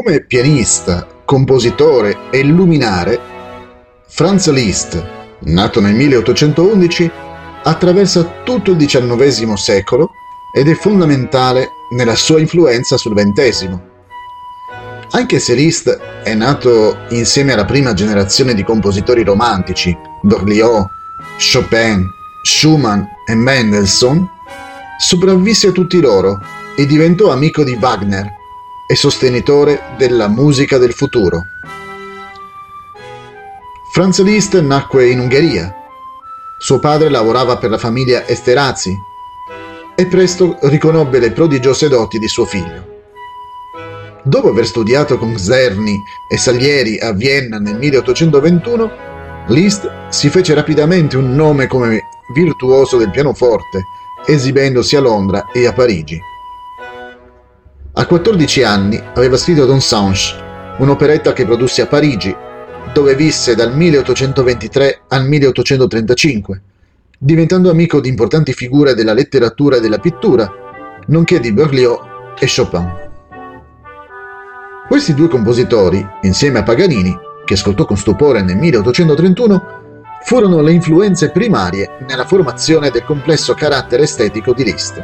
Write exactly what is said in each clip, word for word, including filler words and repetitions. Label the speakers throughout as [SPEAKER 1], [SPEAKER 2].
[SPEAKER 1] Come pianista, compositore e luminare, Franz Liszt, nato nel milleottocentoundici, attraversa tutto il diciannovesimo secolo ed è fondamentale nella sua influenza sul ventesimo. Anche se Liszt è nato insieme alla prima generazione di compositori romantici, Berlioz, Chopin, Schumann e Mendelssohn, sopravvisse a tutti loro e diventò amico di Wagner e sostenitore della musica del futuro. Franz Liszt nacque in Ungheria. Suo padre lavorava per la famiglia Esterházy e presto riconobbe le prodigiose doti di suo figlio. Dopo aver studiato con Czerny e Salieri a Vienna nel milleottocentoventuno, Liszt si fece rapidamente un nome come virtuoso del pianoforte, esibendosi a Londra e a Parigi. A quattordici anni aveva scritto Don Sanche, un'operetta che produsse a Parigi, dove visse dal milleottocentoventitré al milleottocentotrentacinque, diventando amico di importanti figure della letteratura e della pittura, nonché di Berlioz e Chopin. Questi due compositori, insieme a Paganini, che ascoltò con stupore nel milleottocentotrentuno, furono le influenze primarie nella formazione del complesso carattere estetico di Liszt.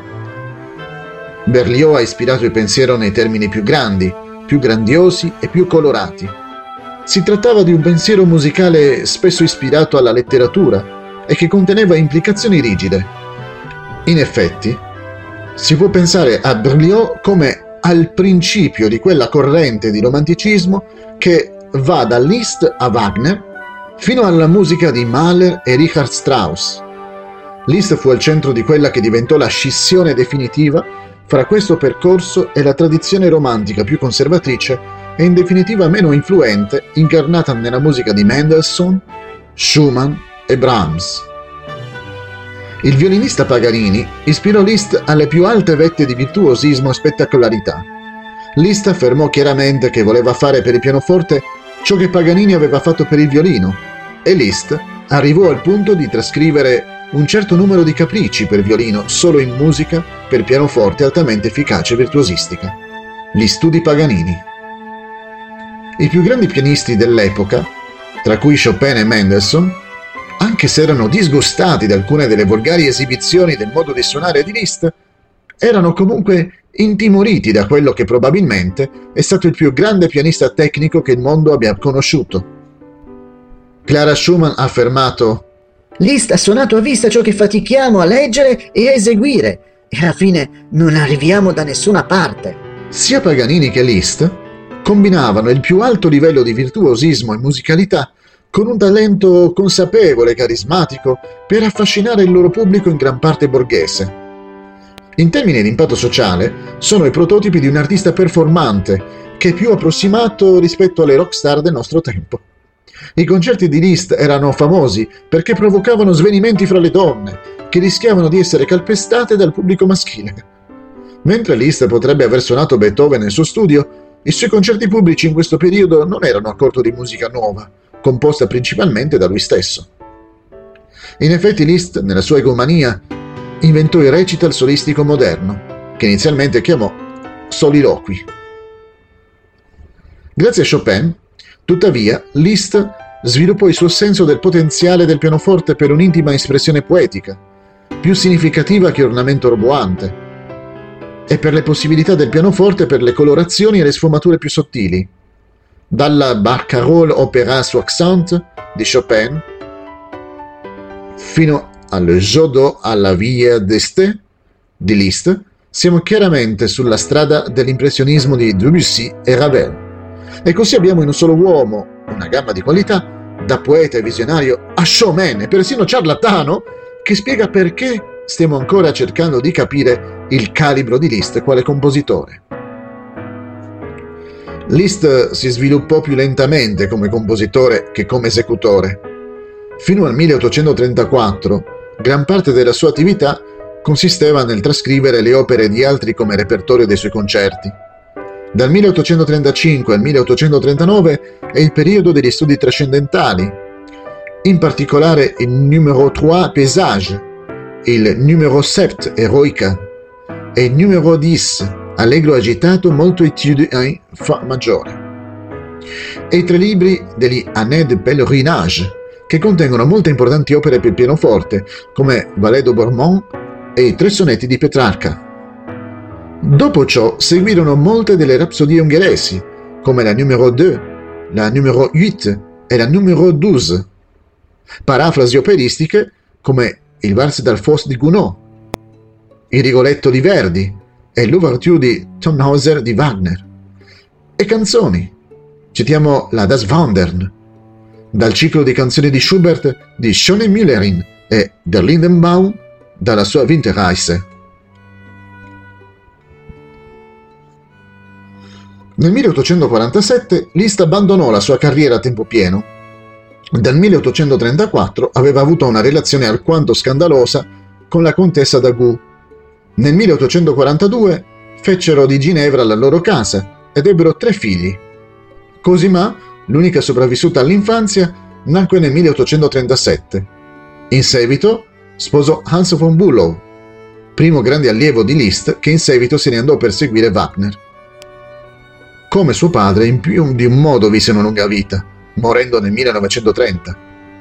[SPEAKER 1] Berlioz ha ispirato il pensiero nei termini più grandi, più grandiosi e più colorati. Si trattava di un pensiero musicale spesso ispirato alla letteratura e che conteneva implicazioni rigide. In effetti, si può pensare a Berlioz come al principio di quella corrente di romanticismo che va da Liszt a Wagner fino alla musica di Mahler e Richard Strauss. Liszt fu al centro di quella che diventò la scissione definitiva fra questo percorso e la tradizione romantica più conservatrice e in definitiva meno influente incarnata nella musica di Mendelssohn, Schumann e Brahms. Il violinista Paganini ispirò Liszt alle più alte vette di virtuosismo e spettacolarità. Liszt affermò chiaramente che voleva fare per il pianoforte ciò che Paganini aveva fatto per il violino, e Liszt arrivò al punto di trascrivere un certo numero di capricci per violino solo in musica per pianoforte altamente efficace e virtuosistica. Gli studi Paganini. I più grandi pianisti dell'epoca, tra cui Chopin e Mendelssohn, anche se erano disgustati da alcune delle volgari esibizioni del modo di suonare di Liszt, erano comunque intimoriti da quello che probabilmente è stato il più grande pianista tecnico che il mondo abbia conosciuto. Clara Schumann ha affermato:
[SPEAKER 2] Liszt ha suonato a vista ciò che fatichiamo a leggere e a eseguire, e alla fine non arriviamo da nessuna parte.
[SPEAKER 1] Sia Paganini che Liszt combinavano il più alto livello di virtuosismo e musicalità con un talento consapevole e carismatico per affascinare il loro pubblico in gran parte borghese. In termini di impatto sociale, sono i prototipi di un artista performante che è più approssimato rispetto alle rockstar del nostro tempo. I concerti di Liszt erano famosi perché provocavano svenimenti fra le donne, che rischiavano di essere calpestate dal pubblico maschile. Mentre Liszt potrebbe aver suonato Beethoven nel suo studio, i suoi concerti pubblici in questo periodo non erano a corto di musica nuova, composta principalmente da lui stesso. In effetti Liszt, nella sua egomania, inventò il recital solistico moderno, che inizialmente chiamò soliloqui. Grazie a Chopin, tuttavia, Liszt sviluppò il suo senso del potenziale del pianoforte per un'intima espressione poetica, più significativa che ornamento roboante, e per le possibilità del pianoforte per le colorazioni e le sfumature più sottili, dalla Barcarolle Opéra Soixante di Chopin fino al Jodot à la Vie d'Este di Liszt, siamo chiaramente sulla strada dell'impressionismo di Debussy e Ravel. E così abbiamo in un solo uomo una gamma di qualità, da poeta e visionario a showman e persino ciarlatano, che spiega perché stiamo ancora cercando di capire il calibro di Liszt quale compositore. Liszt si sviluppò più lentamente come compositore che come esecutore. Fino al milleottocentotrentaquattro, gran parte della sua attività consisteva nel trascrivere le opere di altri come repertorio dei suoi concerti. Dal milleottocentotrentacinque al milleottocentotrentanove è il periodo degli studi trascendentali, in particolare il numero tre Paysage, il numero sept Eroica e il numero dieci allegro agitato, molto étude in fa maggiore. E i tre libri degli Années de Pèlerinage, che contengono molte importanti opere per pianoforte, come Vallée de Bourmont e i tre sonetti di Petrarca. Dopo ciò seguirono molte delle rapsodie ungheresi, come la numero due, la numero otto e la numero dodici, parafrasi operistiche come il Vals dal Fos di Gounod, il Rigoletto di Verdi e l'Ouverture di Tannhäuser di Wagner, e canzoni. Citiamo la Das Wandern, dal ciclo di canzoni di Schubert di Schöne Müllerin e Der Lindenbaum dalla sua Winterreise. Nel milleottocentoquarantasette Liszt abbandonò la sua carriera a tempo pieno. Dal milleottocentotrentaquattro aveva avuto una relazione alquanto scandalosa con la contessa d'Agoult. Nel milleottocentoquarantadue fecero di Ginevra la loro casa ed ebbero tre figli. Cosima, l'unica sopravvissuta all'infanzia, nacque nel milleottocentotrentasette. In seguito sposò Hans von Bülow, primo grande allievo di Liszt che in seguito se ne andò per seguire Wagner. Come suo padre, in più di un modo visse una lunga vita, morendo nel millenovecentotrenta.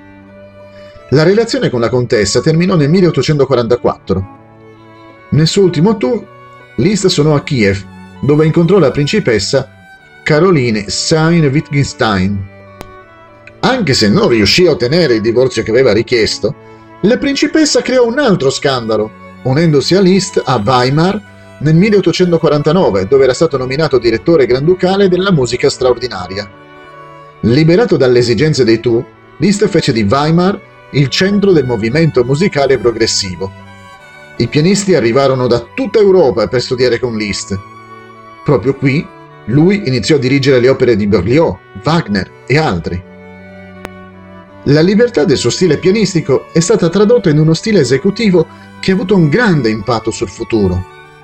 [SPEAKER 1] La relazione con la contessa terminò nel milleottocentoquarantaquattro. Nel suo ultimo tour, Liszt suonò a Kiev, dove incontrò la principessa Caroline Sayn-Wittgenstein. Anche se non riuscì a ottenere il divorzio che aveva richiesto, la principessa creò un altro scandalo, unendosi a Liszt a Weimar nel milleottocentoquarantanove, dove era stato nominato direttore granducale della musica straordinaria. Liberato dalle esigenze dei tour, Liszt fece di Weimar il centro del movimento musicale progressivo. I pianisti arrivarono da tutta Europa per studiare con Liszt. Proprio qui, lui iniziò a dirigere le opere di Berlioz, Wagner e altri. La libertà del suo stile pianistico è stata tradotta in uno stile esecutivo che ha avuto un grande impatto sul futuro.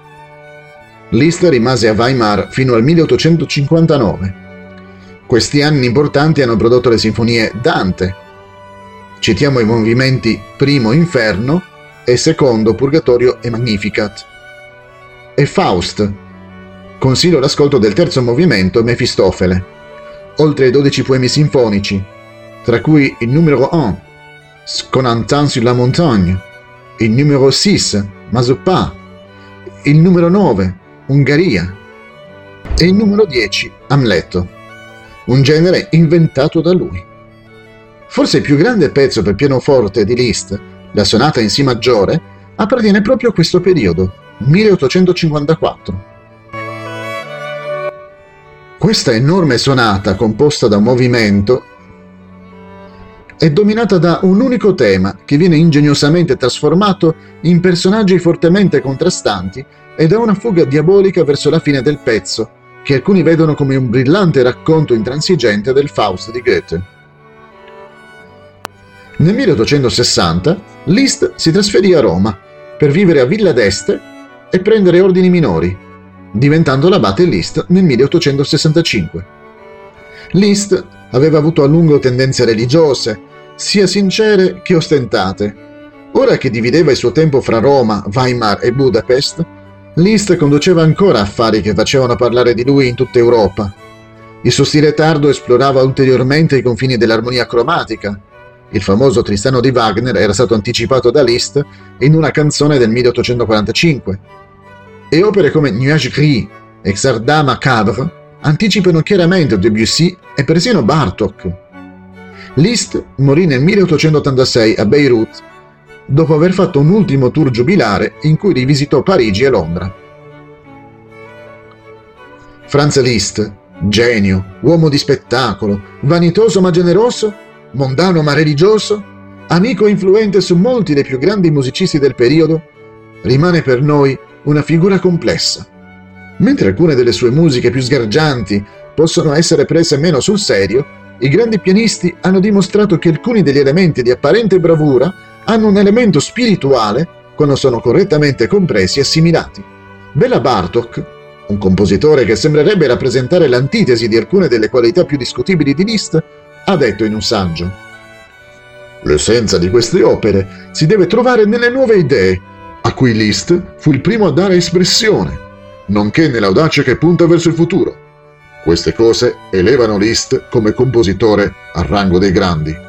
[SPEAKER 1] Liszt rimase a Weimar fino al milleottocentocinquantanove. Questi anni importanti hanno prodotto le sinfonie Dante. Citiamo i movimenti Primo Inferno e Secondo Purgatorio e Magnificat. E Faust. Consiglio l'ascolto del terzo movimento Mefistofele, oltre ai dodici poemi sinfonici, tra cui il numero uno, Sconantin sur la montagne, il numero sei, Mazuppa, il numero nove, Ungheria, e il numero dieci, Amleto, un genere inventato da lui. Forse il più grande pezzo per pianoforte di Liszt, la sonata in Si maggiore, appartiene proprio a questo periodo, milleottocentocinquantaquattro. Questa enorme sonata, composta da un movimento, è dominata da un unico tema che viene ingegnosamente trasformato in personaggi fortemente contrastanti e da una fuga diabolica verso la fine del pezzo, che alcuni vedono come un brillante racconto intransigente del Faust di Goethe. Nel milleottocentosessanta Liszt si trasferì a Roma per vivere a Villa d'Este e prendere ordini minori, diventando l'abate Liszt nel milleottocentosessantacinque. Liszt aveva avuto a lungo tendenze religiose, sia sincere che ostentate. Ora che divideva il suo tempo fra Roma, Weimar e Budapest, Liszt conduceva ancora affari che facevano parlare di lui in tutta Europa. Il suo stile tardo esplorava ulteriormente i confini dell'armonia cromatica. Il famoso Tristano di Wagner era stato anticipato da Liszt in una canzone del milleottocentoquarantacinque. E opere come Nuages Gris e Xardas Macabre anticipano chiaramente Debussy e persino Bartók. Liszt morì nel milleottocentottantasei a Beirut, dopo aver fatto un ultimo tour giubilare in cui rivisitò Parigi e Londra. Franz Liszt, genio, uomo di spettacolo, vanitoso ma generoso, mondano ma religioso, amico e influente su molti dei più grandi musicisti del periodo, rimane per noi una figura complessa. Mentre alcune delle sue musiche più sgargianti possono essere prese meno sul serio, i grandi pianisti hanno dimostrato che alcuni degli elementi di apparente bravura hanno un elemento spirituale quando sono correttamente compresi e assimilati. Béla Bartók, un compositore che sembrerebbe rappresentare l'antitesi di alcune delle qualità più discutibili di Liszt, ha detto in un saggio: «L'essenza di queste opere si deve trovare nelle nuove idee, a cui Liszt fu il primo a dare espressione. nonché nell'audacia che punta verso il futuro. Queste cose elevano Liszt come compositore al rango dei grandi.